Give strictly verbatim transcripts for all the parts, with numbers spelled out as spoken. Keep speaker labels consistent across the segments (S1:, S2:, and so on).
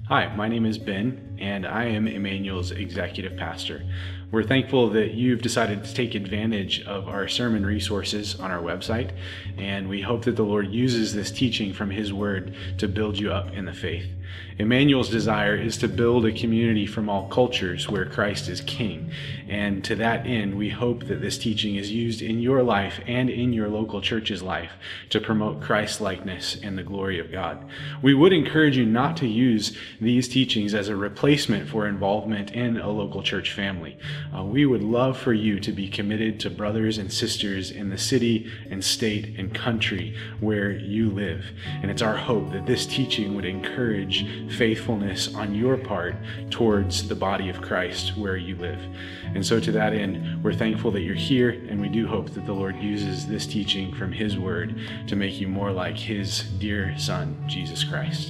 S1: Hi, my name is Ben, and I am Emmanuel's executive pastor. We're thankful that you've decided to take advantage of our sermon resources on our website, and we hope that the Lord uses this teaching from His Word to build you up in the faith. Emmanuel's desire is to build a community from all cultures where Christ is King, and to that end, we hope that this teaching is used in your life and in your local church's life to promote Christ-likeness and the glory of God. We would encourage you not to use these teachings as a replacement for involvement in a local church family. Uh, we would love for you to be committed to brothers and sisters in the city and state and country where you live. And it's our hope that this teaching would encourage faithfulness on your part towards the body of Christ where you live. And so to that end, we're thankful that you're here, and we do hope that the Lord uses this teaching from His Word to make you more like His dear Son, Jesus Christ.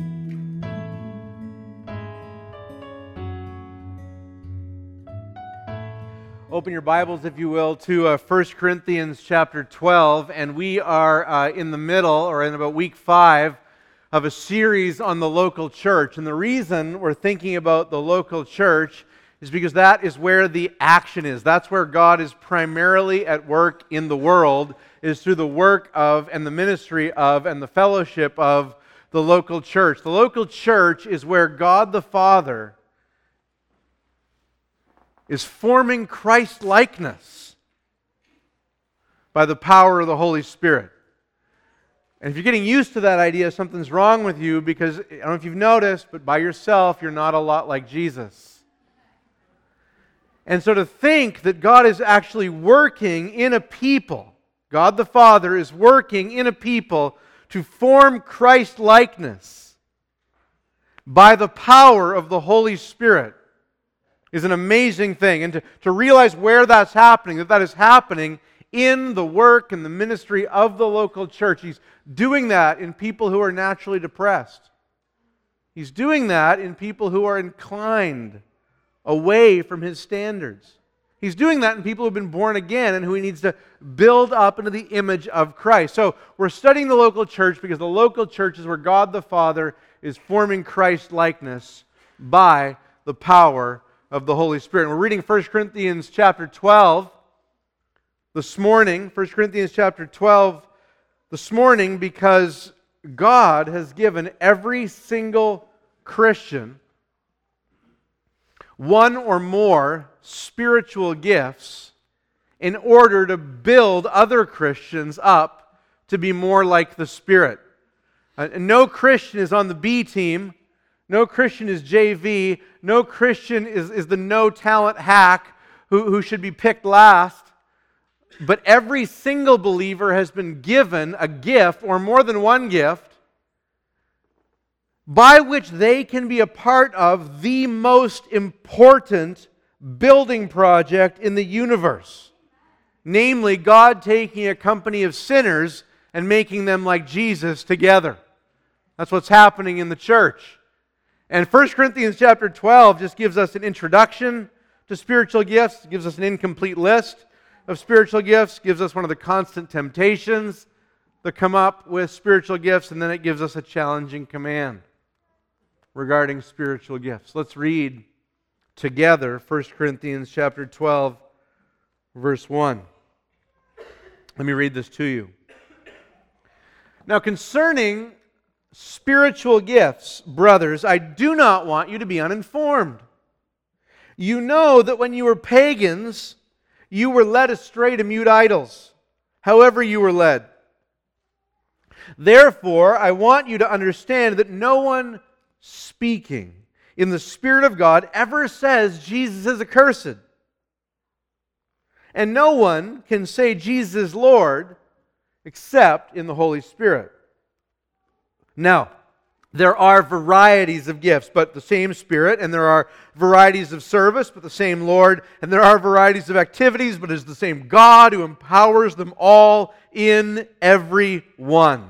S2: Open your Bibles, if you will, to uh, First Corinthians chapter twelve, and we are uh, in the middle, or in about week five, of a series on the local church. And the reason we're thinking about the local church is because that is where the action is. That's where God is primarily at work in the world, is through the work of, and the ministry of, and the fellowship of the local church. The local church is where God the Father is forming Christ-likeness by the power of the Holy Spirit. And if you're getting used to that idea, something's wrong with you, because, I don't know if you've noticed, but by yourself, you're not a lot like Jesus. And so to think that God is actually working in a people, God the Father is working in a people to form Christ-likeness by the power of the Holy Spirit, is an amazing thing. And to, to realize where that's happening, that that is happening in the work and the ministry of the local church. He's doing that in people who are naturally depressed. He's doing that in people who are inclined away from His standards. He's doing that in people who have been born again and who He needs to build up into the image of Christ. So we're studying the local church because the local church is where God the Father is forming Christ-likeness by the power of the Holy Spirit. We're reading First Corinthians chapter twelve this morning. First Corinthians chapter twelve this morning because God has given every single Christian one or more spiritual gifts in order to build other Christians up to be more like the Spirit. Uh, no Christian is on the B team. No Christian is J V. No Christian is, is the no-talent hack who, who should be picked last. But every single believer has been given a gift, or more than one gift, by which they can be a part of the most important building project in the universe. Namely, God taking a company of sinners and making them like Jesus together. That's what's happening in the church. And First Corinthians chapter twelve just gives us an introduction to spiritual gifts, gives us an incomplete list of spiritual gifts, gives us one of the constant temptations that come up with spiritual gifts, and then it gives us a challenging command regarding spiritual gifts. Let's read together First Corinthians chapter twelve, verse one. Let me read this to you. Now, concerning spiritual gifts, brothers, I do not want you to be uninformed. You know that when you were pagans, you were led astray to mute idols, however you were led. Therefore, I want you to understand that no one speaking in the Spirit of God ever says Jesus is accursed. And no one can say Jesus is Lord except in the Holy Spirit. Now, there are varieties of gifts, but the same Spirit, and there are varieties of service, but the same Lord, and there are varieties of activities, but it is the same God who empowers them all in every one.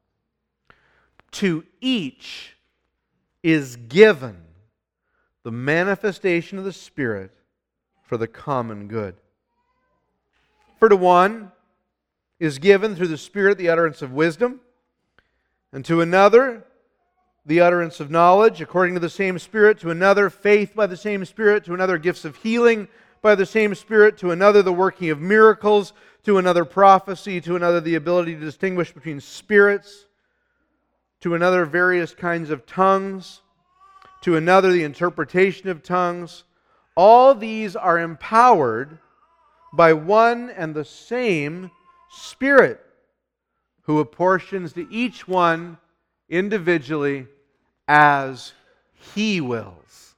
S2: To each is given the manifestation of the Spirit for the common good. For to one is given through the Spirit the utterance of wisdom, and to another the utterance of knowledge according to the same Spirit, to another faith by the same Spirit, to another gifts of healing by the same Spirit, to another the working of miracles, to another prophecy, to another the ability to distinguish between spirits, to another various kinds of tongues, to another the interpretation of tongues. All these are empowered by one and the same Spirit, who apportions to each one individually as He wills.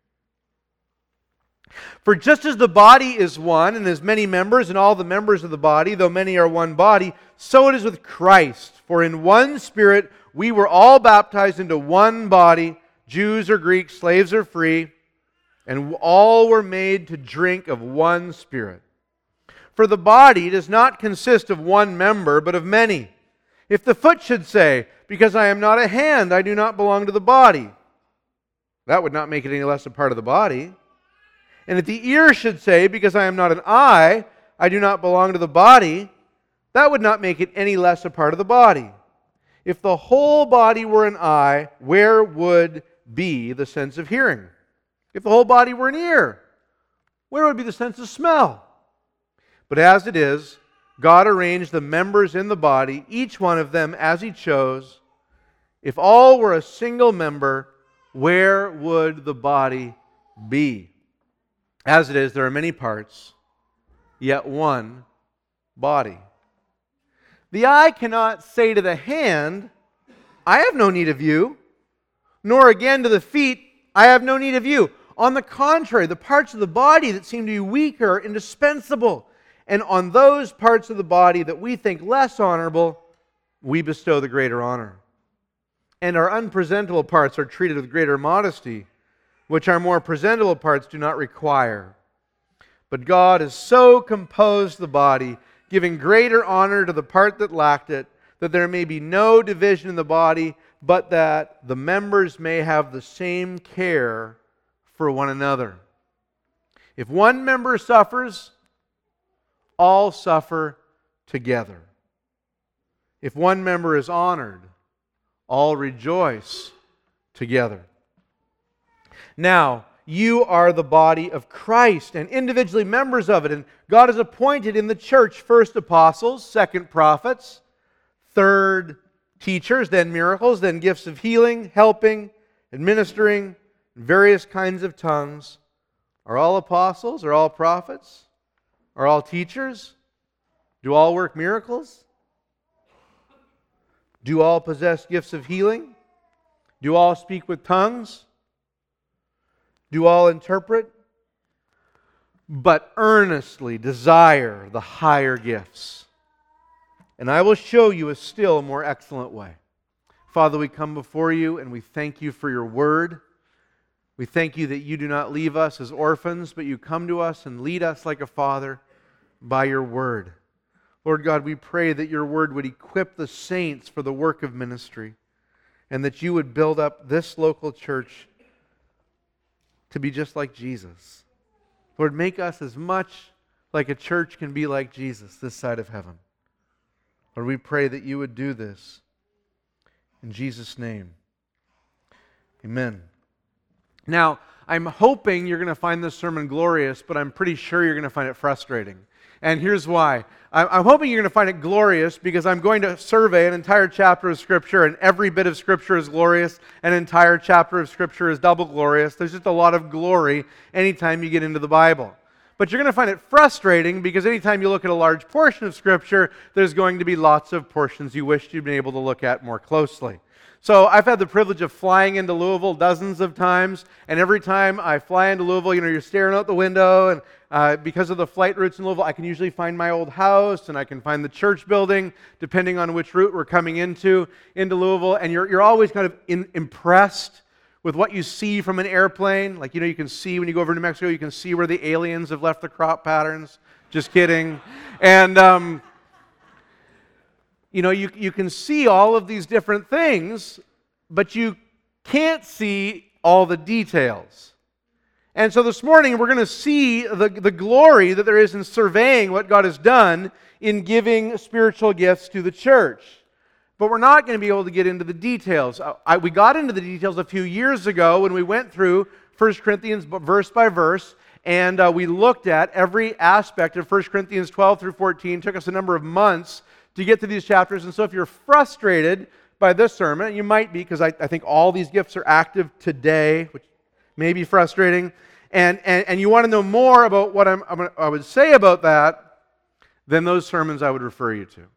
S2: For just as the body is one and has many members, and all the members of the body, though many are one body, so it is with Christ. For in one Spirit we were all baptized into one body, Jews or Greeks, slaves or free, and all were made to drink of one Spirit. For the body does not consist of one member, but of many. If the foot should say, because I am not a hand, I do not belong to the body, that would not make it any less a part of the body. And if the ear should say, because I am not an eye, I do not belong to the body, that would not make it any less a part of the body. If the whole body were an eye, where would be the sense of hearing? If the whole body were an ear, where would be the sense of smell? But as it is, God arranged the members in the body, each one of them as He chose. If all were a single member, where would the body be? As it is, there are many parts, yet one body. The eye cannot say to the hand, I have no need of you, nor again to the feet, I have no need of you. On the contrary, the parts of the body that seem to be weaker are indispensable. And on those parts of the body that we think less honorable, we bestow the greater honor. And our unpresentable parts are treated with greater modesty, which our more presentable parts do not require. But God has so composed the body, giving greater honor to the part that lacked it, that there may be no division in the body, but that the members may have the same care for one another. If one member suffers, all suffer together. If one member is honored, all rejoice together. Now, you are the body of Christ and individually members of it. And God has appointed in the church first apostles, second prophets, third teachers, then miracles, then gifts of healing, helping, administering, various kinds of tongues. Are all apostles? Are all prophets? Are all teachers? Do all work miracles? Do all possess gifts of healing? Do all speak with tongues? Do all interpret? But earnestly desire the higher gifts. And I will show you a still more excellent way. Father, we come before you and we thank you for your word. We thank you that you do not leave us as orphans, but you come to us and lead us like a father by your word. Lord God, we pray that your word would equip the saints for the work of ministry, and that you would build up this local church to be just like Jesus. Lord, make us as much like a church can be like Jesus this side of heaven. Lord, we pray that you would do this in Jesus' name. Amen. Now, I'm hoping you're going to find this sermon glorious, but I'm pretty sure you're going to find it frustrating. And here's why. I'm hoping you're going to find it glorious because I'm going to survey an entire chapter of Scripture, and every bit of Scripture is glorious. An entire chapter of Scripture is double glorious. There's just a lot of glory anytime you get into the Bible. But you're going to find it frustrating because anytime you look at a large portion of Scripture, there's going to be lots of portions you wish you'd been able to look at more closely. So I've had the privilege of flying into Louisville dozens of times, and every time I fly into Louisville, you know, you're staring out the window, and uh, because of the flight routes in Louisville, I can usually find my old house, and I can find the church building, depending on which route we're coming into, into Louisville, and you're, you're always kind of in, impressed with what you see from an airplane. Like, you know, you can see when you go over to New Mexico, you can see where the aliens have left the crop patterns. Just kidding. And, um, you know, you, you can see all of these different things, but you can't see all the details. And so this morning, we're going to see the, the glory that there is in surveying what God has done in giving spiritual gifts to the church. but we're not going to be able to get into the details. I, we got into the details a few years ago when we went through First Corinthians verse by verse, and uh, we looked at every aspect of First Corinthians twelve through fourteen. It took us a number of months to get to these chapters, and so if you're frustrated by this sermon, and you might be, because I, I think all these gifts are active today, which may be frustrating, and, and, and you want to know more about what I'm, I'm, I would say about that, then those sermons I would refer you to.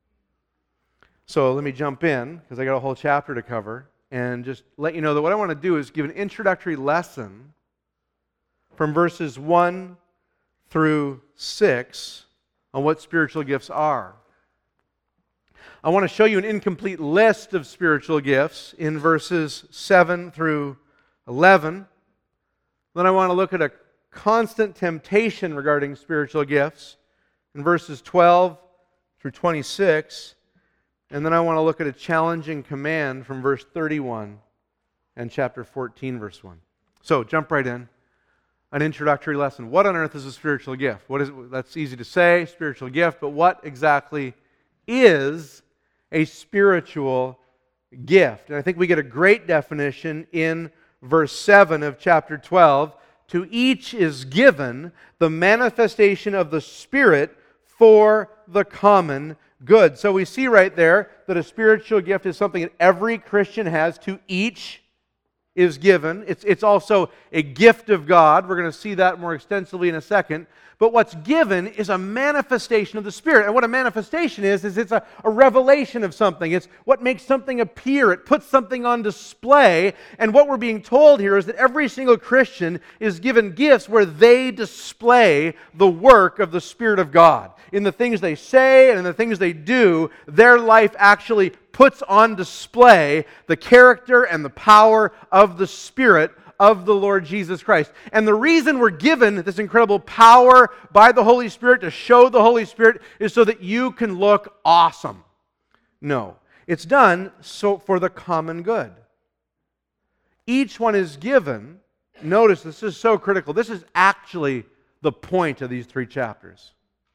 S2: So let me jump in, because I got a whole chapter to cover, and just let you know that what I want to do is give an introductory lesson from verses one through six on what spiritual gifts are. I want to show you an incomplete list of spiritual gifts in verses seven through eleven. Then I want to look at a constant temptation regarding spiritual gifts in verses twelve through twenty-six. And then I want to look at a challenging command from verse thirty-one and chapter fourteen, verse one. So, jump right in. An introductory lesson. What on earth is a spiritual gift? What is it? That's easy to say, spiritual gift, but what exactly is a spiritual gift? And I think we get a great definition in verse seven of chapter twelve. To each is given the manifestation of the Spirit for the common good. So we see right there that a spiritual gift is something that every Christian has. To each is given. It's, it's also a gift of God. We're going to see that more extensively in a second. But what's given is a manifestation of the Spirit. And what a manifestation is, is it's a, a revelation of something. It's what makes something appear. It puts something on display. And what we're being told here is that every single Christian is given gifts where they display the work of the Spirit of God. In the things they say and in the things they do, their life actually puts on display the character and the power of the Spirit of the Lord Jesus Christ. And the reason we're given this incredible power by the Holy Spirit to show the Holy Spirit is so that you can look awesome. No. It's done so for the common good. Each one is given. Notice this is so critical. This is actually the point of these three chapters.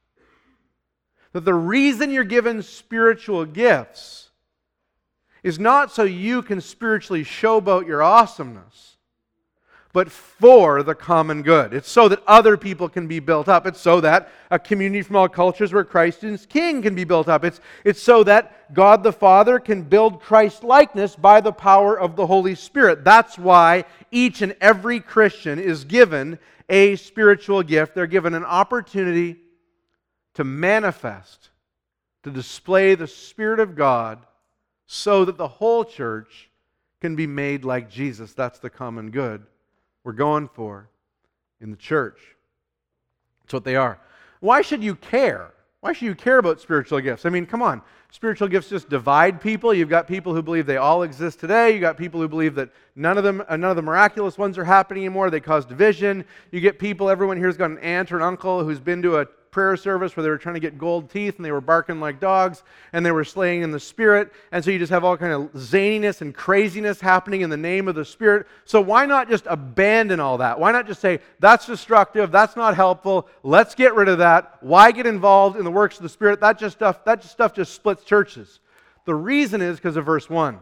S2: That the reason you're given spiritual gifts is not so you can spiritually showboat your awesomeness, but for the common good. It's so that other people can be built up. It's so that a community from all cultures where Christ is King can be built up. It's, it's so that God the Father can build Christ-likeness by the power of the Holy Spirit. That's why each and every Christian is given a spiritual gift. They're given an opportunity to manifest, to display the Spirit of God so that the whole church can be made like Jesus. That's the common good we're going for in the church. That's what they are. Why should you care? Why should you care about spiritual gifts? I mean, come on. Spiritual gifts just divide people. You've got people who believe they all exist today. You've got people who believe that none of them, none of the miraculous ones are happening anymore. They cause division. You get people, everyone here's got an aunt or an uncle who's been to a prayer service where they were trying to get gold teeth and they were barking like dogs and they were slaying in the Spirit, and so you just have all kind of zaniness and craziness happening in the name of the Spirit. So why not just abandon all that? Why not just say, that's destructive, that's not helpful, let's get rid of that. Why get involved in the works of the Spirit? That just stuff, that just stuff just splits churches. The reason is because of verse one.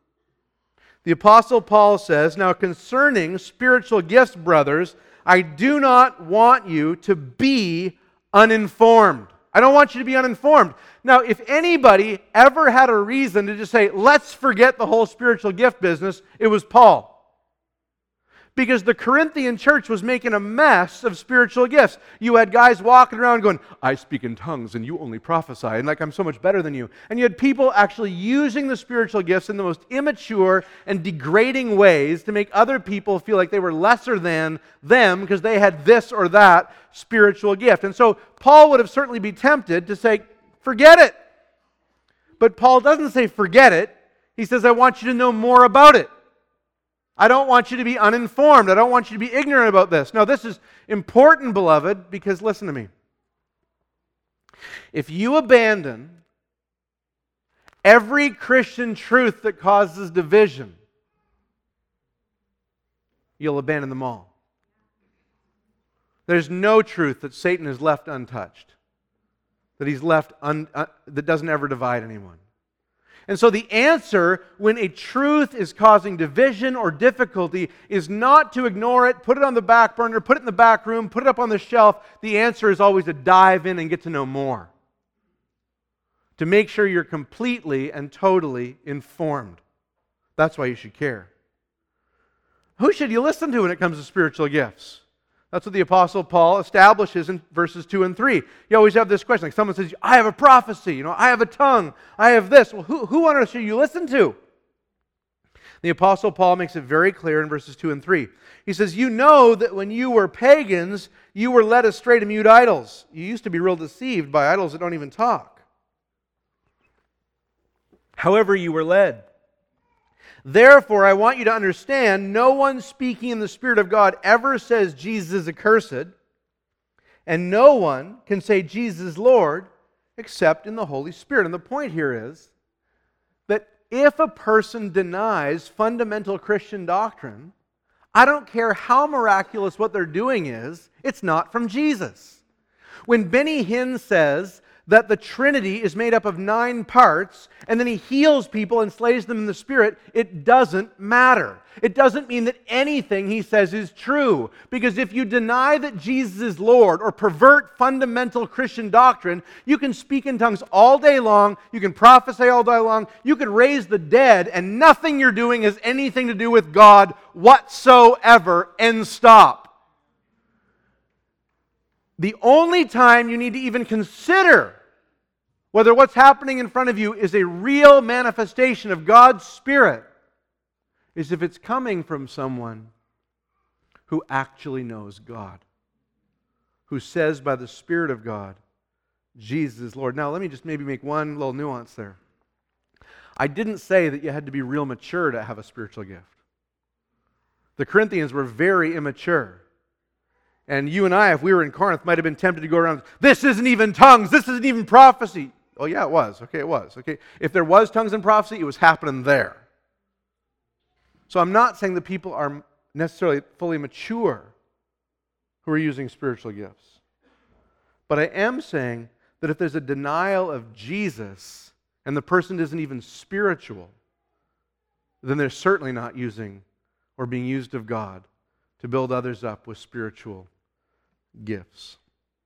S2: The Apostle Paul says, now concerning spiritual gifts, brothers, I do not want you to be uninformed. I don't want you to be uninformed. Now, if anybody ever had a reason to just say, let's forget the whole spiritual gift business, it was Paul. Because the Corinthian church was making a mess of spiritual gifts. You had guys walking around going, I speak in tongues and you only prophesy, and like I'm so much better than you. And you had people actually using the spiritual gifts in the most immature and degrading ways to make other people feel like they were lesser than them because they had this or that spiritual gift. And so Paul would have certainly been tempted to say, forget it. But Paul doesn't say forget it. He says, I want you to know more about it. I don't want you to be uninformed. I don't want you to be ignorant about this. Now, this is important, beloved, because listen to me. If you abandon every Christian truth that causes division, you'll abandon them all. There's no truth that Satan has left untouched, that he's left un, uh, that doesn't ever divide anyone. And so the answer when a truth is causing division or difficulty is not to ignore it, put it on the back burner, put it in the back room, put it up on the shelf. The answer is always to dive in and get to know more. To make sure you're completely and totally informed. That's why you should care. Who should you listen to when it comes to spiritual gifts? That's what the Apostle Paul establishes in verses two and three. You always have this question. Like someone says, I have a prophecy, you know, I have a tongue, I have this. Well, who, who on earth should you listen to? The Apostle Paul makes it very clear in verses two and three. He says, you know that when you were pagans, you were led astray to mute idols. You used to be real deceived by idols that don't even talk. However you were led. Therefore, I want you to understand, no one speaking in the Spirit of God ever says Jesus is accursed, and no one can say Jesus is Lord except in the Holy Spirit. And the point here is that if a person denies fundamental Christian doctrine, I don't care how miraculous what they're doing is, it's not from Jesus. When Benny Hinn says that the Trinity is made up of nine parts, and then He heals people and slays them in the Spirit, it doesn't matter. It doesn't mean that anything he says is true. Because if you deny that Jesus is Lord or pervert fundamental Christian doctrine, you can speak in tongues all day long, you can prophesy all day long, you can raise the dead, and nothing you're doing has anything to do with God whatsoever. End stop. The only time you need to even consider whether what's happening in front of you is a real manifestation of God's Spirit is if it's coming from someone who actually knows God, who says by the Spirit of God, Jesus is Lord. Now, let me just maybe make one little nuance there. I didn't say that you had to be real mature to have a spiritual gift. The Corinthians were very immature. And you and I, if we were in Corinth, might have been tempted to go around, this isn't even tongues, this isn't even prophecy. Oh yeah, it was. Okay, it was. Okay, if there was tongues and prophecy, it was happening there. So I'm not saying that people are necessarily fully mature who are using spiritual gifts. But I am saying that if there's a denial of Jesus and the person isn't even spiritual, then they're certainly not using or being used of God to build others up with spiritual gifts.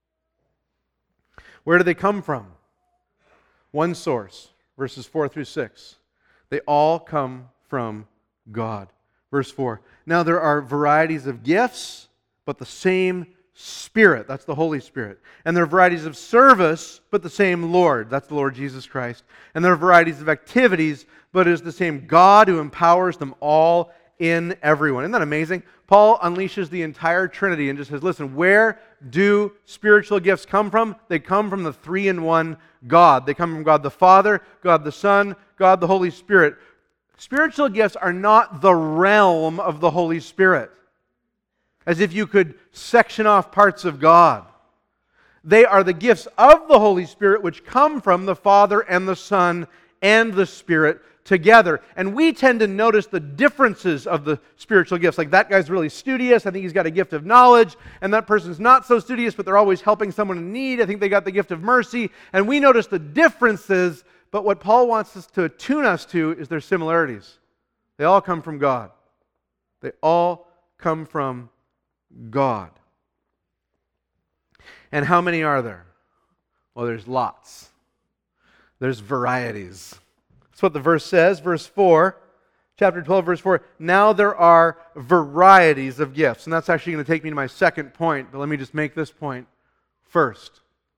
S2: Where do they come from? One source, verses four through six. They all come from God. Verse four. Now there are varieties of gifts, but the same Spirit. That's the Holy Spirit. And there are varieties of service, but the same Lord. That's the Lord Jesus Christ. And there are varieties of activities, but it is the same God who empowers them all in everyone. Isn't that amazing? Paul unleashes the entire Trinity and just says, listen, where do spiritual gifts come from? They come from the three-in-one God. They come from God the Father, God the Son, God the Holy Spirit. Spiritual gifts are not the realm of the Holy Spirit, as if you could section off parts of God. They are the gifts of the Holy Spirit which come from the Father and the Son and the Spirit together. And we tend to notice the differences of the spiritual gifts. Like that guy's really studious. I think he's got a gift of knowledge. And that person's not so studious, but they're always helping someone in need. I think they got the gift of mercy. And we notice the differences, but what Paul wants us to attune us to is their similarities. They all come from God. They all come from God. And how many are there? Well, there's lots. There's varieties. That's what the verse says, verse four, chapter twelve, verse four. Now there are varieties of gifts. And that's actually going to take me to my second point, but let me just make this point first.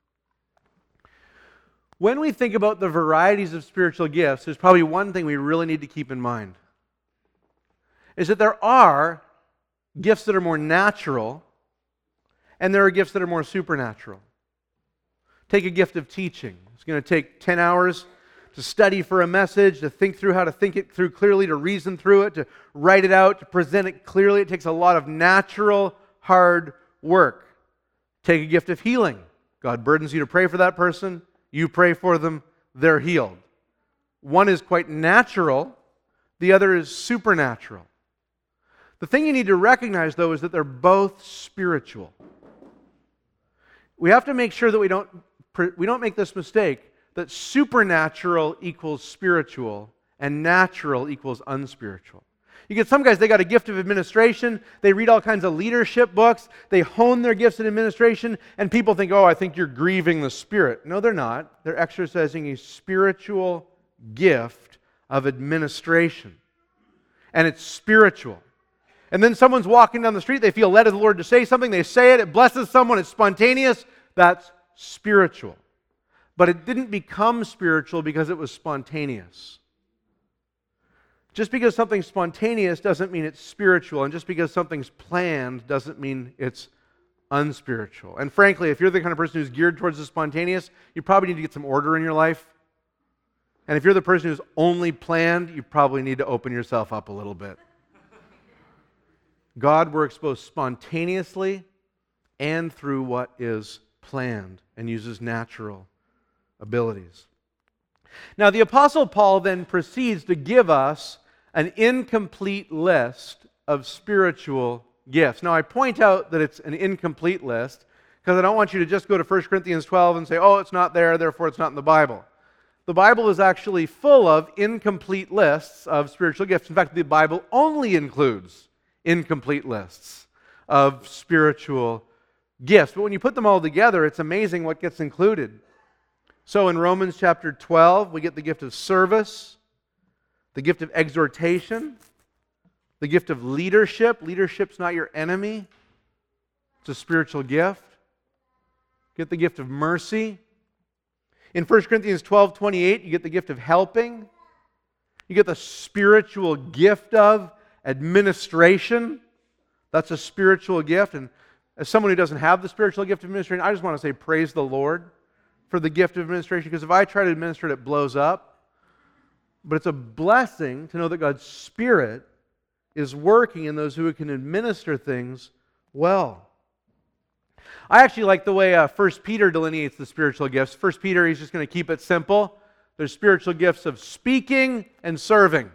S2: When we think about the varieties of spiritual gifts, there's probably one thing we really need to keep in mind. Is that there are gifts that are more natural, and there are gifts that are more supernatural. Take a gift of teaching. It's going to take ten hours to study for a message, to think through how to think it through clearly, to reason through it, to write it out, to present it clearly. It takes a lot of natural, hard work. Take a gift of healing. God burdens you to pray for that person. You pray for them, they're healed. One is quite natural, the other is supernatural. The thing you need to recognize, though, is that they're both spiritual. We have to make sure that we don't, we don't make this mistake, that supernatural equals spiritual and natural equals unspiritual. You get some guys, they got a gift of administration, they read all kinds of leadership books, they hone their gifts in administration, and people think, oh, I think you're grieving the Spirit. No, they're not. They're exercising a spiritual gift of administration. And it's spiritual. And then someone's walking down the street, they feel led of the Lord to say something, they say it, it blesses someone, it's spontaneous, that's spiritual. But it didn't become spiritual because it was spontaneous. Just because something's spontaneous doesn't mean it's spiritual, and just because something's planned doesn't mean it's unspiritual. And frankly, if you're the kind of person who's geared towards the spontaneous, you probably need to get some order in your life. And if you're the person who's only planned, you probably need to open yourself up a little bit. God works both spontaneously and through what is planned and uses natural abilities. Now, the Apostle Paul then proceeds to give us an incomplete list of spiritual gifts. Now, I point out that it's an incomplete list because I don't want you to just go to First Corinthians twelve and say, oh, it's not there, therefore it's not in the Bible. The Bible is actually full of incomplete lists of spiritual gifts. In fact, the Bible only includes incomplete lists of spiritual gifts. But when you put them all together, it's amazing what gets included. So in Romans chapter twelve, we get the gift of service, the gift of exhortation, the gift of leadership. Leadership's not your enemy. It's a spiritual gift. You get the gift of mercy. In First Corinthians twelve twenty-eight, you get the gift of helping. You get the spiritual gift of administration. That's a spiritual gift. And as someone who doesn't have the spiritual gift of administration, I just want to say praise the Lord for the gift of administration, because if I try to administer it, it blows up. But it's a blessing to know that God's Spirit is working in those who can administer things well. I actually like the way uh, First Peter delineates the spiritual gifts. First Peter, he's just going to keep it simple. There's spiritual gifts of speaking and serving.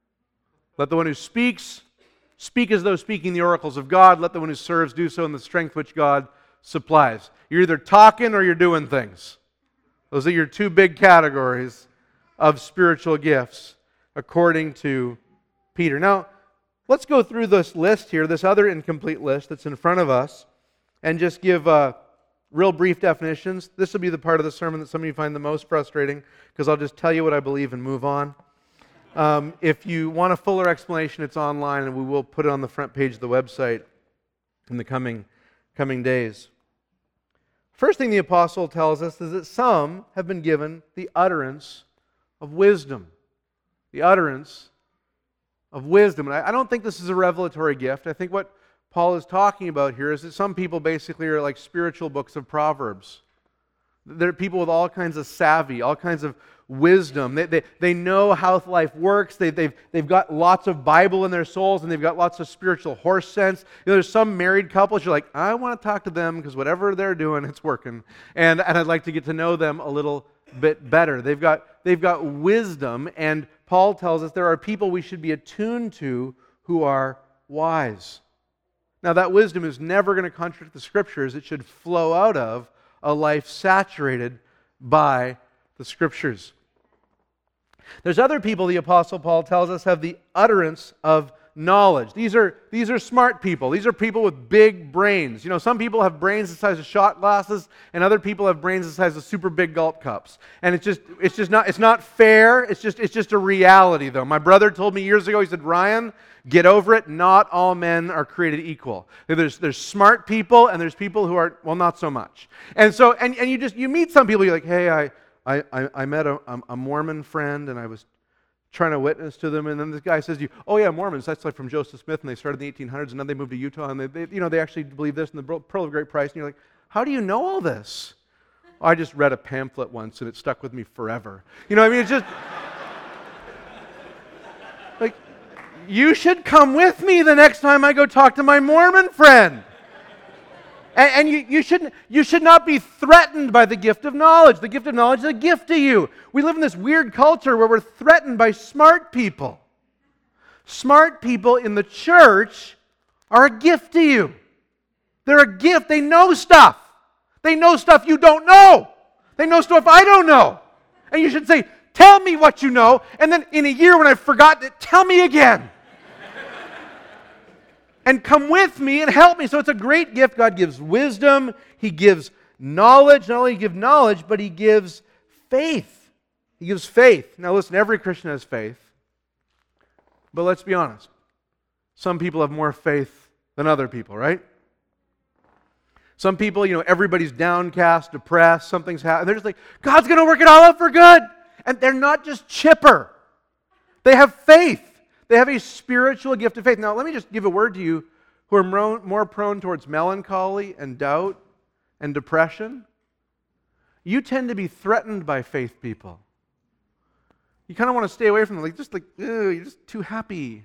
S2: Let the one who speaks speak as though speaking the oracles of God. Let the one who serves do so in the strength which God supplies. You're either talking or you're doing things. Those are your two big categories of spiritual gifts, according to Peter. Now, let's go through this list here, this other incomplete list that's in front of us, and just give uh, real brief definitions. This will be the part of the sermon that some of you find the most frustrating, because I'll just tell you what I believe and move on. Um, if you want a fuller explanation, it's online, and we will put it on the front page of the website in the coming, coming days. First thing the apostle tells us is that some have been given the utterance of wisdom. The utterance of wisdom. And I, I don't think this is a revelatory gift. I think what Paul is talking about here is that some people basically are like spiritual books of Proverbs. They're people with all kinds of savvy, all kinds of wisdom. They, they, they know how life works. They, they've, they've got lots of Bible in their souls, and they've got lots of spiritual horse sense. You know, there's some married couples, you're like, I want to talk to them because whatever they're doing, it's working. And, and I'd like to get to know them a little bit better. They've got, they've got wisdom, and Paul tells us there are people we should be attuned to who are wise. Now, that wisdom is never going to contradict the Scriptures. It should flow out of a life saturated by the Scriptures. There's other people, the Apostle Paul tells us, have the utterance of knowledge. These are, these are smart people. These are people with big brains. You know, some people have brains the size of shot glasses, and other people have brains the size of super big gulp cups. And it's just, it's just not, it's not fair. It's just, it's just a reality, though. My brother told me years ago, he said, Ryan, get over it. Not all men are created equal. There's, there's smart people, and there's people who are, well, not so much. And so, and, and you just, you meet some people, you're like, hey, I, I, I met a, a Mormon friend, and I was trying to witness to them, and then this guy says to you, oh yeah, Mormons, that's like from Joseph Smith, and they started in the eighteen hundreds, and then they moved to Utah, and they, they you know, they actually believe this, and the Pearl of Great Price, and you're like, how do you know all this? Oh, I just read a pamphlet once, and it stuck with me forever. You know what I mean? It's just, like, you should come with me the next time I go talk to my Mormon friend. And, and you, you, shouldn't, you should not be threatened by the gift of knowledge. The gift of knowledge is a gift to you. We live in this weird culture where we're threatened by smart people. Smart people in the church are a gift to you. They're a gift. They know stuff. They know stuff you don't know. They know stuff I don't know. And you should say, tell me what you know, and then in a year when I've forgotten it, tell me again. And come with me and help me. So it's a great gift. God gives wisdom. He gives knowledge. Not only does He give knowledge, but He gives faith. He gives faith. Now listen, every Christian has faith. But let's be honest. Some people have more faith than other people, right? Some people, you know, everybody's downcast, depressed, something's happening. They're just like, God's going to work it all out for good. And they're not just chipper. They have faith. They have a spiritual gift of faith. Now, let me just give a word to you who are more prone towards melancholy and doubt and depression. You tend to be threatened by faith people. You kind of want to stay away from them. Like, just like, ew, you're just too happy.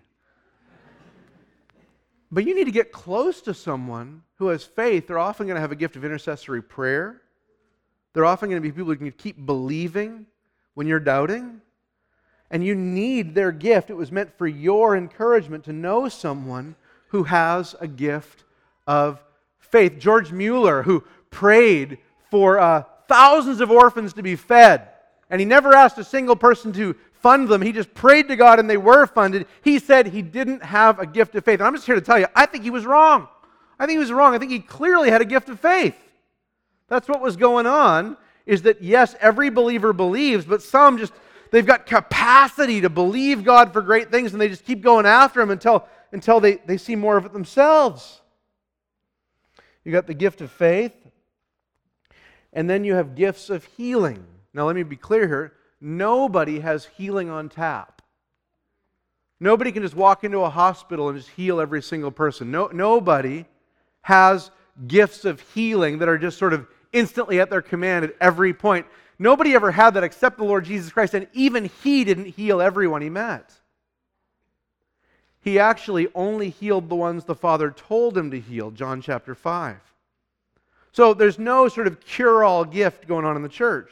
S2: But you need to get close to someone who has faith. They're often going to have a gift of intercessory prayer. They're often going to be people who can keep believing when you're doubting. And you need their gift. It was meant for your encouragement to know someone who has a gift of faith. George Mueller, who prayed for uh, thousands of orphans to be fed, and he never asked a single person to fund them. He just prayed to God and they were funded. He said he didn't have a gift of faith. And I'm just here to tell you, I think he was wrong. I think he was wrong. I think he clearly had a gift of faith. That's what was going on, is that yes, every believer believes, but some just, they've got capacity to believe God for great things and they just keep going after Him until, until they, they see more of it themselves. You got the gift of faith, and then you have gifts of healing. Now let me be clear here. Nobody has healing on tap. Nobody can just walk into a hospital and just heal every single person. No, nobody has gifts of healing that are just sort of instantly at their command at every point. Nobody ever had that except the Lord Jesus Christ, and even He didn't heal everyone He met. He actually only healed the ones the Father told Him to heal, John chapter five. So there's no sort of cure-all gift going on in the church.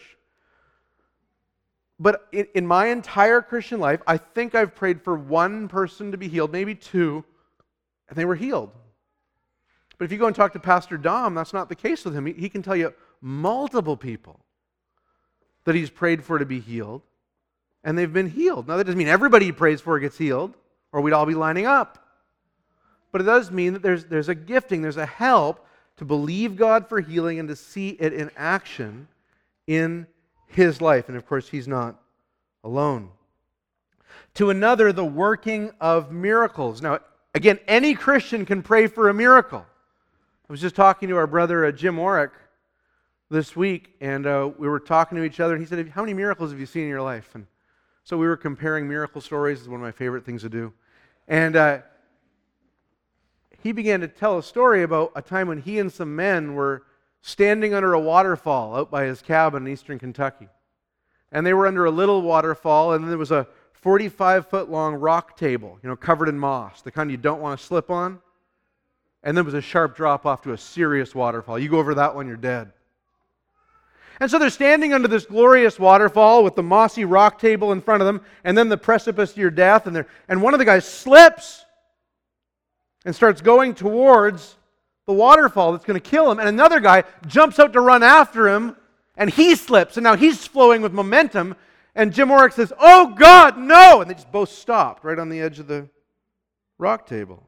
S2: But in my entire Christian life, I think I've prayed for one person to be healed, maybe two, and they were healed. But if you go and talk to Pastor Dom, that's not the case with him. He, he can tell you multiple people that he's prayed for to be healed, and they've been healed. Now, that doesn't mean everybody he prays for gets healed, or we'd all be lining up. But it does mean that there's, there's a gifting, there's a help to believe God for healing and to see it in action in His life. And of course, He's not alone. To another, the working of miracles. Now, again, any Christian can pray for a miracle. I was just talking to our brother uh, Jim Orrick this week, and uh, we were talking to each other, and he said, how many miracles have you seen in your life? And so we were comparing miracle stories. It's one of my favorite things to do. And uh, he began to tell a story about a time when he and some men were standing under a waterfall out by his cabin in eastern Kentucky. And they were under a little waterfall, and there was a forty-five foot long rock table, you know, covered in moss, the kind you don't want to slip on. And there was a sharp drop off to a serious waterfall. You go over that one, you're dead. And so they're standing under this glorious waterfall with the mossy rock table in front of them, and then the precipice to your death, and, and one of the guys slips and starts going towards the waterfall that's going to kill him, and another guy jumps out to run after him, and he slips, and now he's flowing with momentum, and Jim Orrick says, "Oh God, no!" And they just both stopped right on the edge of the rock table.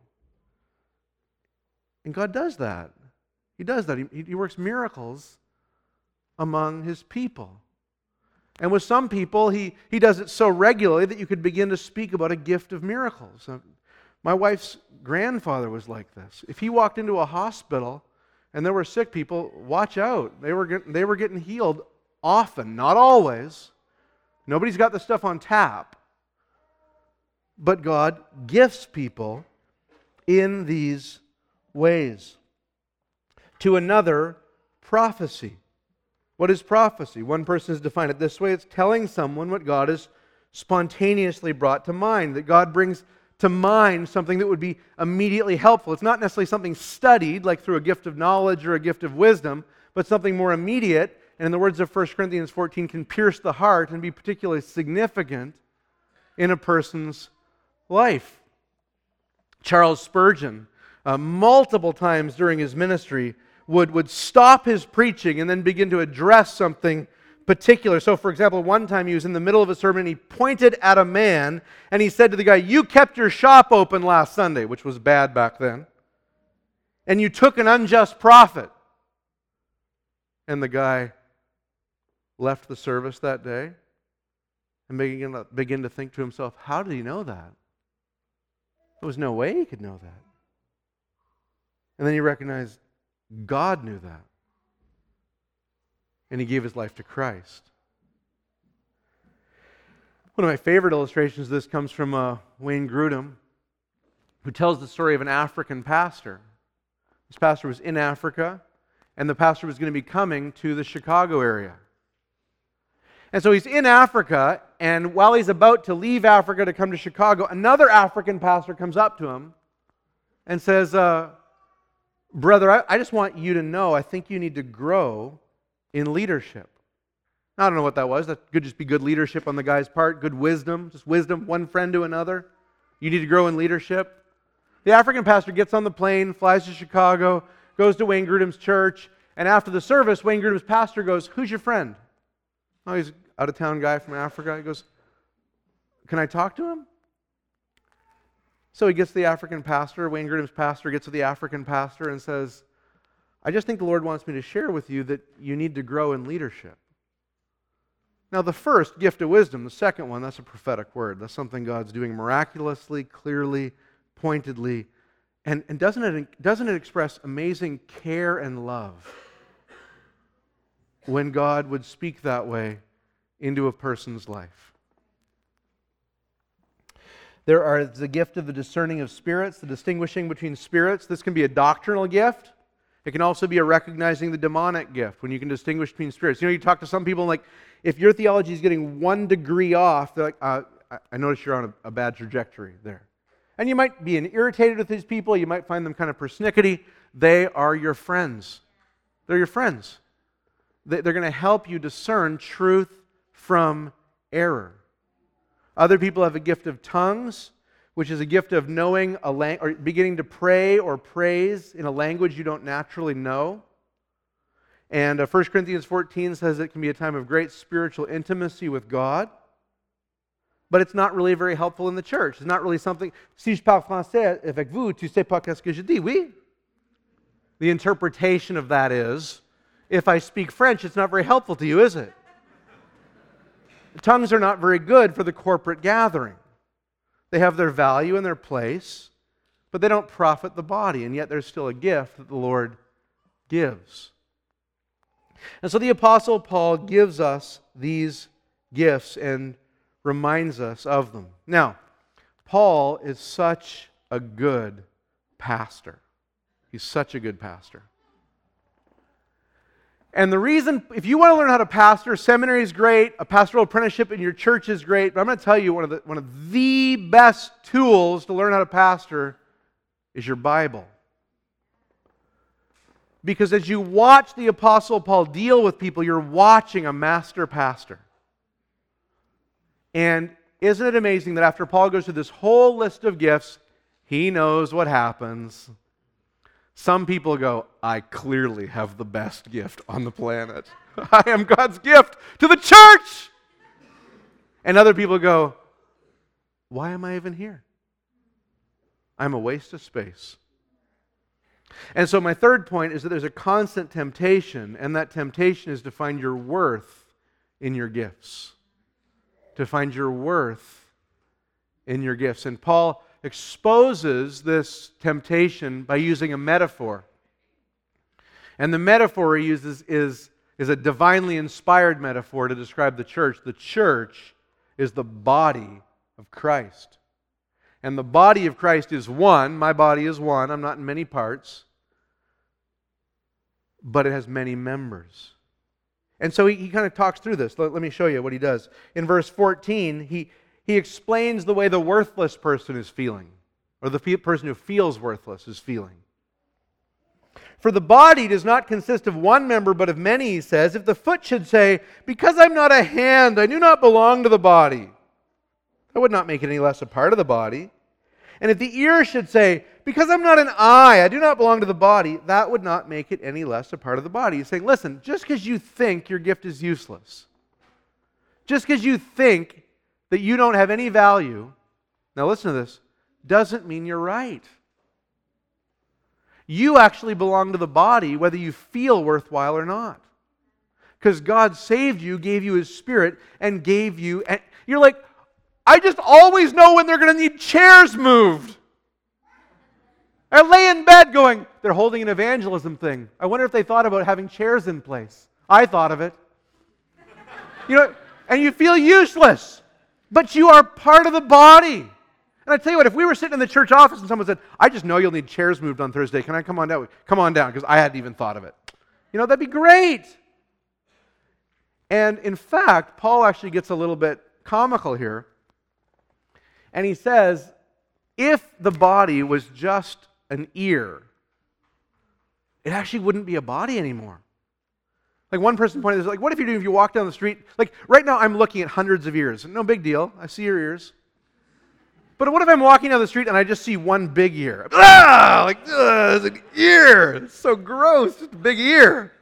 S2: And God does that. He does that. He, he works miracles among His people. And with some people, he, he does it so regularly that you could begin to speak about a gift of miracles. Uh, my wife's grandfather was like this. If he walked into a hospital and there were sick people, watch out. They were getting, they were getting healed often, not always. Nobody's got the stuff on tap. But God gifts people in these ways. To another, prophecy. What is prophecy? One person has defined it this way. It's telling someone what God has spontaneously brought to mind, that God brings to mind something that would be immediately helpful. It's not necessarily something studied, like through a gift of knowledge or a gift of wisdom, but something more immediate, and in the words of First Corinthians fourteen, can pierce the heart and be particularly significant in a person's life. Charles Spurgeon, uh, multiple times during his ministry, would, would stop his preaching and then begin to address something particular. So, for example, one time he was in the middle of a sermon and he pointed at a man and he said to the guy, "You kept your shop open last Sunday," which was bad back then, "and you took an unjust profit." And the guy left the service that day and began to, began to think to himself, how did he know that? There was no way he could know that. And then he recognized God knew that. And he gave his life to Christ. One of my favorite illustrations of this comes from uh, Wayne Grudem, who tells the story of an African pastor. This pastor was in Africa, and the pastor was going to be coming to the Chicago area. And so he's in Africa, and while he's about to leave Africa to come to Chicago, another African pastor comes up to him and says, uh, "Brother, I, I just want you to know, I think you need to grow in leadership." I don't know what that was. That could just be good leadership on the guy's part, good wisdom, just wisdom, one friend to another. You need to grow in leadership. The African pastor gets on the plane, flies to Chicago, goes to Wayne Grudem's church, and after the service, Wayne Grudem's pastor goes, "Who's your friend?" "Oh, he's an out-of-town guy from Africa." He goes, "Can I talk to him?" So he gets the African pastor, Wayne Grudem's pastor gets to the African pastor and says, "I just think the Lord wants me to share with you that you need to grow in leadership." Now the first, gift of wisdom, the second one, that's a prophetic word. That's something God's doing miraculously, clearly, pointedly. And, and doesn't it, doesn't it express amazing care and love when God would speak that way into a person's life? There are the gift of the discerning of spirits, the distinguishing between spirits. This can be a doctrinal gift. It can also be a recognizing the demonic gift, when you can distinguish between spirits. You know, you talk to some people, like, if your theology is getting one degree off, they're like, uh, I notice you're on a, a bad trajectory there. And you might be irritated with these people. You might find them kind of persnickety. They are your friends. They're your friends. They're going to help you discern truth from error. Other people have a gift of tongues, which is a gift of knowing a lang- or beginning to pray or praise in a language you don't naturally know. And uh, First Corinthians fourteen says it can be a time of great spiritual intimacy with God. But it's not really very helpful in the church. It's not really something... Si je parle français avec vous, tu sais pas qu'est-ce que je dis, oui? The interpretation of that is, if I speak French, it's not very helpful to you, is it? Tongues are not very good for the corporate gathering. They have their value and their place, but they don't profit the body, and yet there's still a gift that the Lord gives. And so the Apostle Paul gives us these gifts and reminds us of them. Now, Paul is such a good pastor. He's such a good pastor. And the reason, if you want to learn how to pastor, seminary is great, a pastoral apprenticeship in your church is great, but I'm going to tell you one of the, one of the best tools to learn how to pastor is your Bible. Because as you watch the Apostle Paul deal with people, you're watching a master pastor. And isn't it amazing that after Paul goes through this whole list of gifts, he knows what happens. Some people go, I clearly have the best gift on the planet. I am God's gift to the church. And other people go, why am I even here? I'm a waste of space. And so my third point is that there's a constant temptation, and that temptation is to find your worth in your gifts. To find your worth in your gifts. And Paul exposes this temptation by using a metaphor. And the metaphor he uses is, is a divinely inspired metaphor to describe the church. The church is the body of Christ. And the body of Christ is one. My body is one. I'm not in many parts. But it has many members. And so he, he kind of talks through this. Let, let me show you what he does. In verse fourteen, he, he explains the way the worthless person is feeling, or the fe- person who feels worthless is feeling. For the body does not consist of one member, but of many, he says. If the foot should say, because I'm not a hand, I do not belong to the body, that would not make it any less a part of the body. And if the ear should say, because I'm not an eye, I do not belong to the body, that would not make it any less a part of the body. He's saying, listen, just because you think your gift is useless, Just because you think that you don't have any value, now listen to this, doesn't mean you're right. You actually belong to the body whether you feel worthwhile or not. Because God saved you, gave you His Spirit, and gave you... And you're like, I just always know when they're going to need chairs moved. I lay in bed going, they're holding an evangelism thing. I wonder if they thought about having chairs in place. I thought of it. You know, and you feel useless. But you are part of the body. And I tell you what, if we were sitting in the church office and someone said, I just know you'll need chairs moved on Thursday. Can I come on down? Come on down, because I hadn't even thought of it. You know, that'd be great. And in fact, Paul actually gets a little bit comical here. And he says, if the body was just an ear, it actually wouldn't be a body anymore. Like one person pointed this, like, what if you do if you walk down the street? Like right now I'm looking at hundreds of ears. No big deal. I see your ears. But what if I'm walking down the street and I just see one big ear? Ah! Like, ugh, it's an ear. It's so gross. Just a big ear.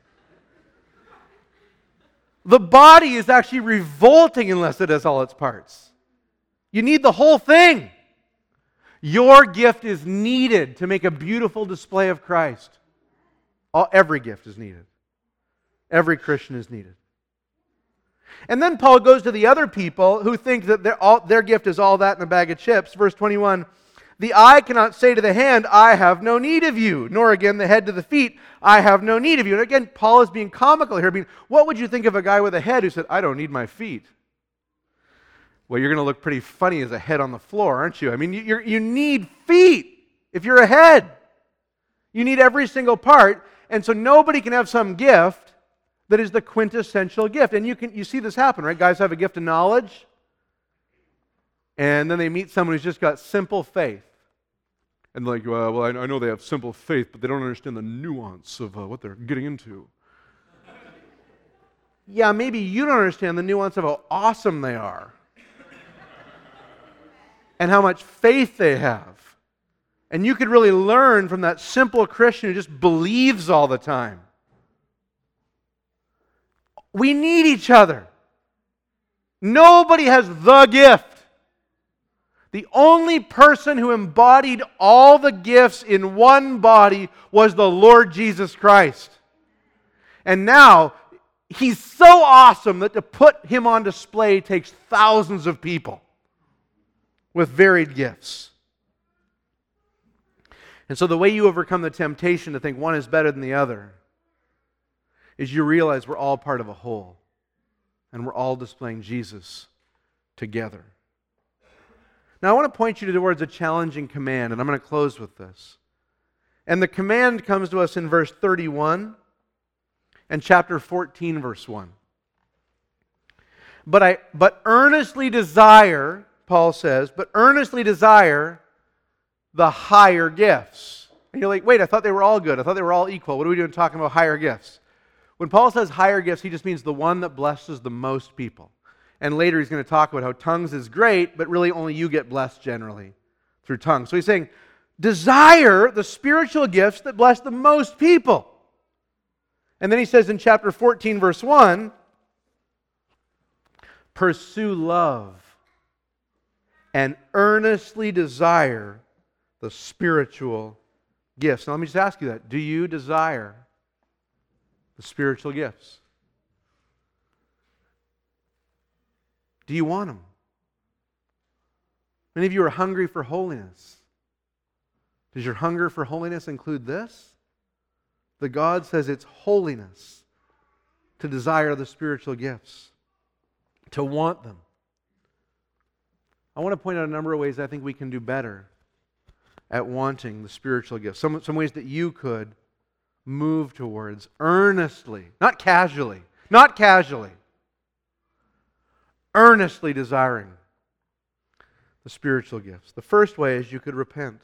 S2: The body is actually revolting unless it has all its parts. You need the whole thing. Your gift is needed to make a beautiful display of Christ. All, every gift is needed. Every Christian is needed. And then Paul goes to the other people who think that their, all, their gift is all that in a bag of chips. Verse twenty-one, the eye cannot say to the hand, I have no need of you, nor again the head to the feet, I have no need of you. And again, Paul is being comical here. I mean, what would you think of a guy with a head who said, I don't need my feet? Well, you're going to look pretty funny as a head on the floor, aren't you? I mean, you you need feet if you're a head. You need every single part. And so nobody can have some gift that is the quintessential gift. And you can you see this happen, right? Guys have a gift of knowledge, and then they meet someone who's just got simple faith. And they're like, well, well I know they have simple faith, but they don't understand the nuance of uh, what they're getting into. Yeah, maybe you don't understand the nuance of how awesome they are. And how much faith they have. And you could really learn from that simple Christian who just believes all the time. We need each other. Nobody has the gift. The only person who embodied all the gifts in one body was the Lord Jesus Christ. And now, He's so awesome that to put Him on display takes thousands of people with varied gifts. And so the way you overcome the temptation to think one is better than the other is you realize we're all part of a whole. And we're all displaying Jesus together. Now I want to point you towards a challenging command, and I'm going to close with this. And the command comes to us in verse thirty-one and chapter fourteen, verse one. But I but earnestly desire, Paul says, but earnestly desire the higher gifts. And you're like, wait, I thought they were all good. I thought they were all equal. What are we doing talking about higher gifts? When Paul says higher gifts, he just means the one that blesses the most people. And later he's going to talk about how tongues is great, but really only you get blessed generally through tongues. So he's saying, desire the spiritual gifts that bless the most people. And then he says in chapter fourteen, verse one, pursue love and earnestly desire the spiritual gifts. Now let me just ask you that. Do you desire the spiritual gifts? Do you want them? Many of you are hungry for holiness. Does your hunger for holiness include this? That God says it's holiness to desire the spiritual gifts, to want them. I want to point out a number of ways I think we can do better at wanting the spiritual gifts. Some, some ways that you could move towards earnestly, not casually, not casually, earnestly desiring the spiritual gifts. The first way is you could repent.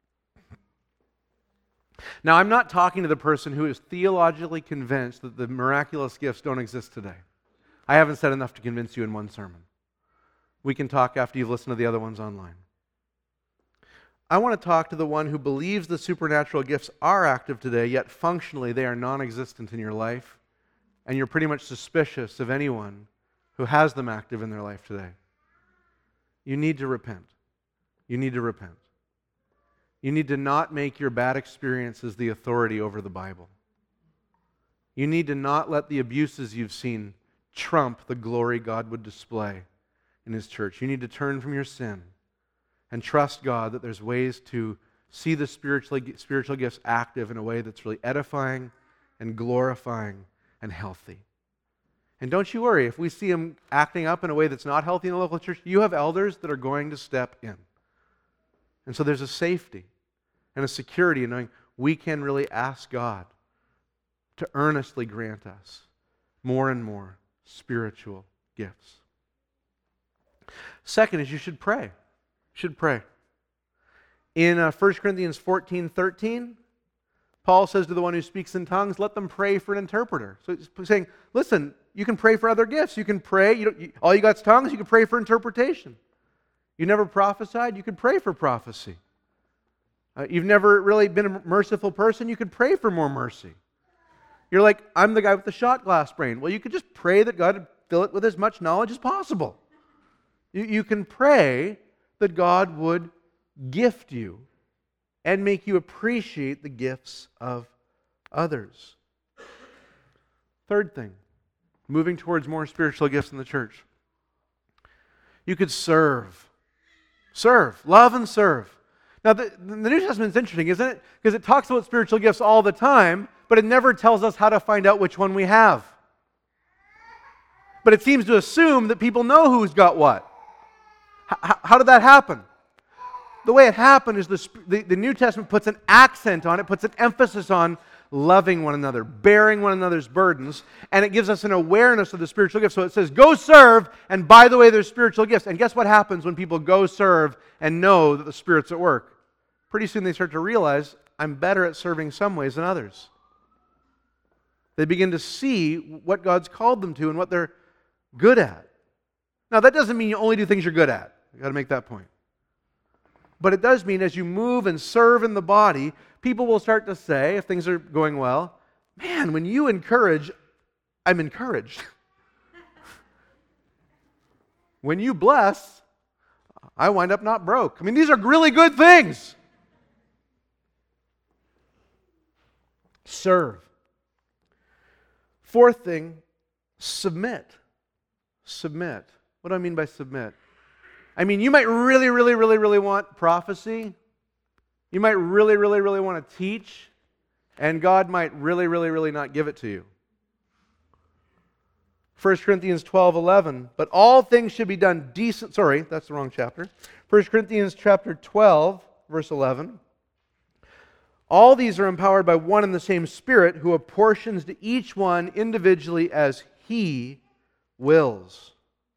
S2: Now, I'm not talking to the person who is theologically convinced that the miraculous gifts don't exist today. I haven't said enough to convince you in one sermon. We can talk after you've listened to the other ones online. I want to talk to the one who believes the supernatural gifts are active today, yet functionally they are non-existent in your life, and you're pretty much suspicious of anyone who has them active in their life today. You need to repent. You need to repent. You need to not make your bad experiences the authority over the Bible. You need to not let the abuses you've seen trump the glory God would display in His church. You need to turn from your sin and trust God that there's ways to see the spiritual, spiritual gifts active in a way that's really edifying and glorifying and healthy. And don't you worry, if we see them acting up in a way that's not healthy in the local church, you have elders that are going to step in. And so there's a safety and a security in knowing we can really ask God to earnestly grant us more and more spiritual gifts. Second is you should pray. You should pray. In uh, First Corinthians fourteen thirteen, Paul says to the one who speaks in tongues, let them pray for an interpreter. So he's saying, listen, you can pray for other gifts. You can pray. You don't, you, all you got is tongues. You can pray for interpretation. You never prophesied. You can pray for prophecy. Uh, you've never really been a merciful person. You could pray for more mercy. You're like, I'm the guy with the shot glass brain. Well, you could just pray that God would fill it with as much knowledge as possible. You, you can pray that God would gift you and make you appreciate the gifts of others. Third thing, moving towards more spiritual gifts in the church. You could serve. Serve. Love and serve. Now, the, the New Testament's interesting, isn't it? Because it talks about spiritual gifts all the time, but it never tells us how to find out which one we have. But it seems to assume that people know who's got what. H- how did that happen? The way it happened is the, the, the New Testament puts an accent on it, puts an emphasis on loving one another, bearing one another's burdens, and it gives us an awareness of the spiritual gifts. So it says, go serve, and by the way, there's spiritual gifts. And guess what happens when people go serve and know that the Spirit's at work? Pretty soon they start to realize, I'm better at serving some ways than others. They begin to see what God's called them to and what they're good at. Now, that doesn't mean you only do things you're good at. You've got to make that point. But it does mean as you move and serve in the body, people will start to say, if things are going well, man, when you encourage, I'm encouraged. When you bless, I wind up not broke. I mean, these are really good things. Serve. Fourth thing, submit. Submit. What do I mean by submit? I mean, you might really, really, really, really want prophecy. You might really, really, really want to teach. And God might really, really, really not give it to you. First Corinthians twelve eleven. But all things should be done decent. Sorry, that's the wrong chapter. First Corinthians chapter twelve, verse eleven. All these are empowered by one and the same Spirit, who apportions to each one individually as He wills.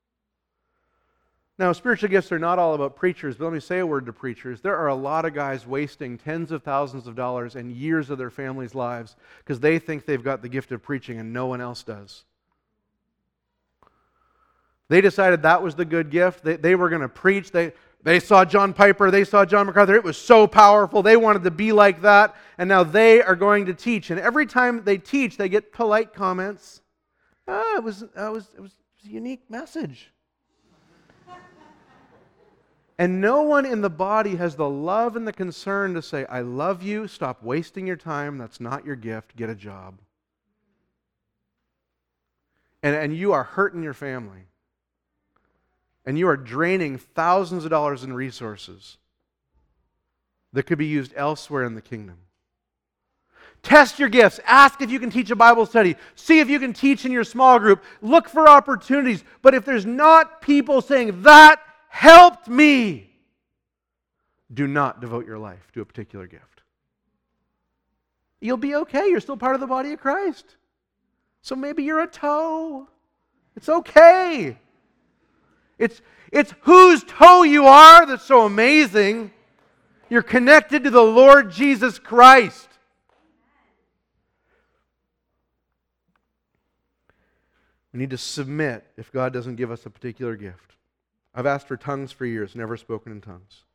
S2: Now, spiritual gifts are not all about preachers, but let me say a word to preachers. There are a lot of guys wasting tens of thousands of dollars and years of their families' lives because they think they've got the gift of preaching and no one else does. They decided that was the good gift. They, they were going to preach. They, they saw John Piper. They saw John MacArthur. It was so powerful. They wanted to be like that. And now they are going to teach. And every time they teach, they get polite comments. Ah, it was, it was, it was a unique message. And no one in the body has the love and the concern to say, I love you, stop wasting your time, that's not your gift, get a job. And, and you are hurting your family. And you are draining thousands of dollars in resources that could be used elsewhere in the kingdom. Test your gifts. Ask if you can teach a Bible study. See if you can teach in your small group. Look for opportunities. But if there's not people saying, that helped me, do not devote your life to a particular gift. You'll be okay. You're still part of the body of Christ. So maybe you're a toe. It's okay. It's, it's whose toe you are that's so amazing. You're connected to the Lord Jesus Christ. We need to submit if God doesn't give us a particular gift. I've asked for tongues for years, never spoken in tongues.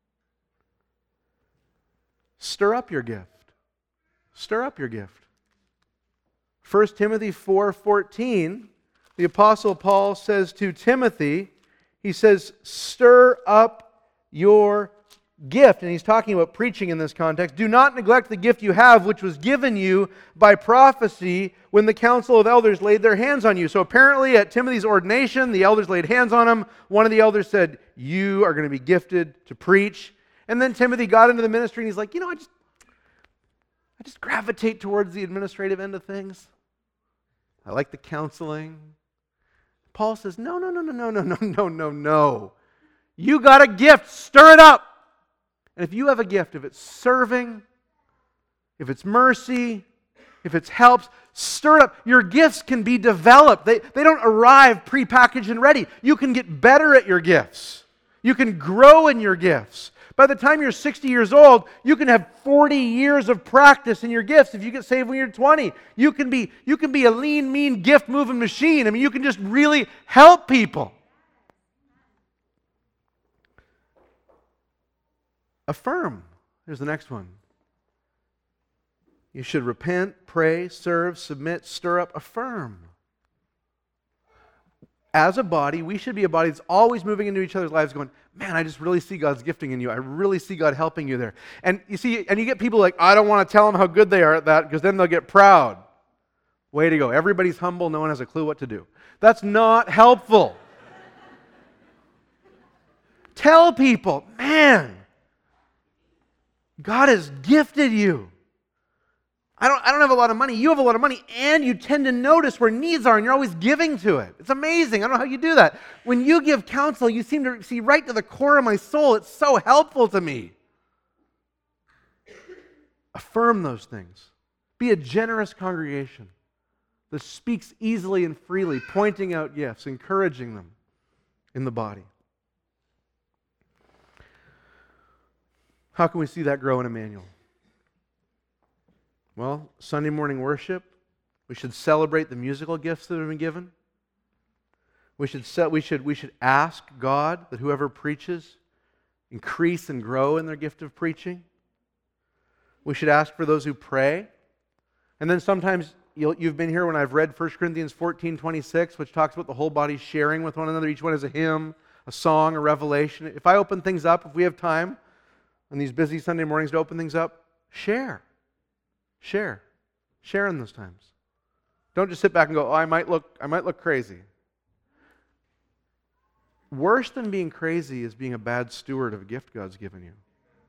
S2: Stir up your gift. Stir up your gift. First Timothy four fourteen The Apostle Paul says to Timothy, he says, stir up your gift. And he's talking about preaching in this context. Do not neglect the gift you have, which was given you by prophecy when the council of elders laid their hands on you. So apparently at Timothy's ordination, the elders laid hands on him. One of the elders said, you are going to be gifted to preach. And then Timothy got into the ministry and he's like, you know, I just, I just gravitate towards the administrative end of things. I like the counseling. Paul says, no, no, no, no, no, no, no, no, no, no. You got a gift, stir it up. And if you have a gift, if it's serving, if it's mercy, if it's helps, stir it up. Your gifts can be developed. They, they don't arrive prepackaged and ready. You can get better at your gifts. You can grow in your gifts. By the time you're sixty years old, you can have forty years of practice in your gifts. If you get saved when you're twenty, you can be, you can be a lean, mean, gift-moving machine. I mean, you can just really help people. Affirm. Here's the next one. You should repent, pray, serve, submit, stir up, affirm. As a body, we should be a body that's always moving into each other's lives going, man, I just really see God's gifting in you. I really see God helping you there. And you see, and you get people like, I don't want to tell them how good they are at that because then they'll get proud. Way to go. Everybody's humble. No one has a clue what to do. That's not helpful. Tell people, man, God has gifted you. I don't, I don't have a lot of money. You have a lot of money, and you tend to notice where needs are, and you're always giving to it. It's amazing. I don't know how you do that. When you give counsel, you seem to see right to the core of my soul. It's so helpful to me. Affirm those things. Be a generous congregation that speaks easily and freely, pointing out gifts, encouraging them in the body. How can we see that grow in Emmanuel? Well, Sunday morning worship, we should celebrate the musical gifts that have been given. We should, set, we should, we should ask God that whoever preaches increase and grow in their gift of preaching. We should ask for those who pray. And then sometimes you'll, you've been here when I've read First Corinthians fourteen twenty-six, which talks about the whole body sharing with one another. Each one has a hymn, a song, a revelation. If I open things up, if we have time on these busy Sunday mornings to open things up, share. Share. Share in those times. Don't just sit back and go, oh, I might look, I might look crazy. Worse than being crazy is being a bad steward of a gift God's given you.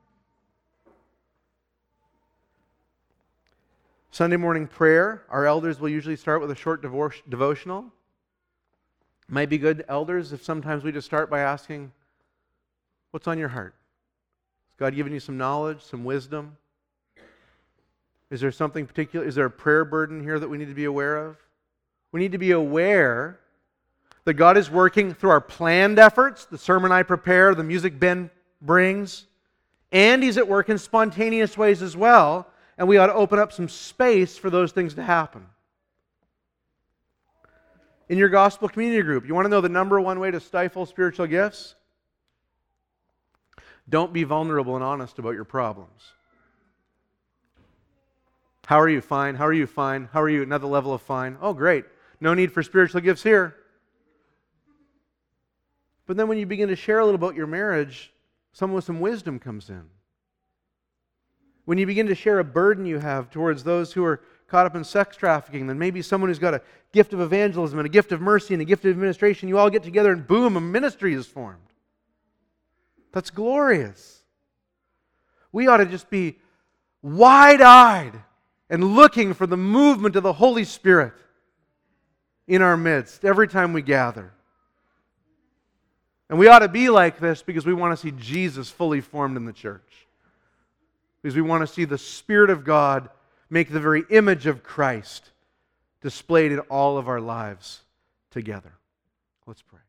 S2: Sunday morning prayer, our elders will usually start with a short devotional. It might be good, elders, if sometimes we just start by asking, what's on your heart? Has God given you some knowledge, some wisdom? Is there something particular? Is there a prayer burden here that we need to be aware of? We need to be aware that God is working through our planned efforts, the sermon I prepare, the music Ben brings, and He's at work in spontaneous ways as well, and we ought to open up some space for those things to happen. In your gospel community group, you want to know the number one way to stifle spiritual gifts? Don't be vulnerable and honest about your problems. How are you? Fine. How are you? Fine. How are you? Another level of fine. Oh, great. No need for spiritual gifts here. But then when you begin to share a little about your marriage, someone with some wisdom comes in. When you begin to share a burden you have towards those who are caught up in sex trafficking, then maybe someone who's got a gift of evangelism and a gift of mercy and a gift of administration, you all get together and boom, a ministry is formed. That's glorious. We ought to just be wide-eyed and looking for the movement of the Holy Spirit in our midst every time we gather. And we ought to be like this because we want to see Jesus fully formed in the church. Because we want to see the Spirit of God make the very image of Christ displayed in all of our lives together. Let's pray.